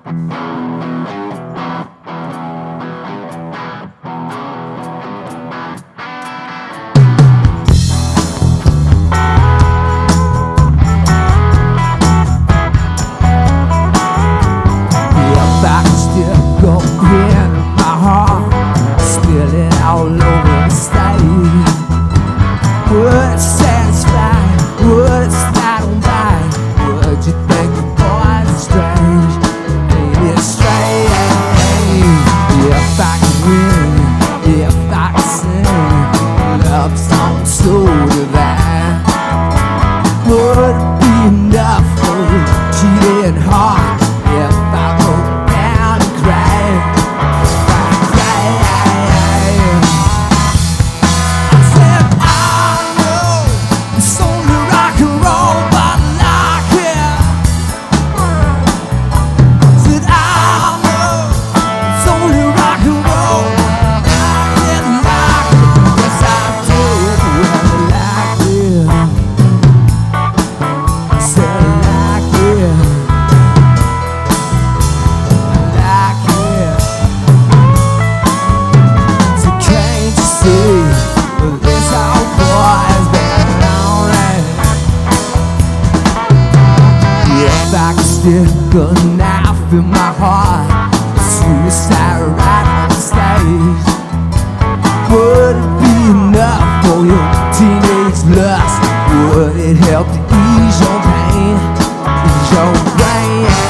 If I could still go in my heart, spill it all over the stage, would it satisfy? Would it slide on by? Would you think the boys are strange? Ain't it strange? If I could win, if I could sing love songs so divine, would it be enough for your cheating heart? If I broke down and cried, I said, I know it's only rock and roll, but I like it. Said, I know it's only rock and roll, I didn't like it. Yes, I do, well, I like it. Said I like it. If I could stick a knife in my heart, suicide right on stage, would it be enough for your teenage lust? Would it help to ease your pain, ease your brain?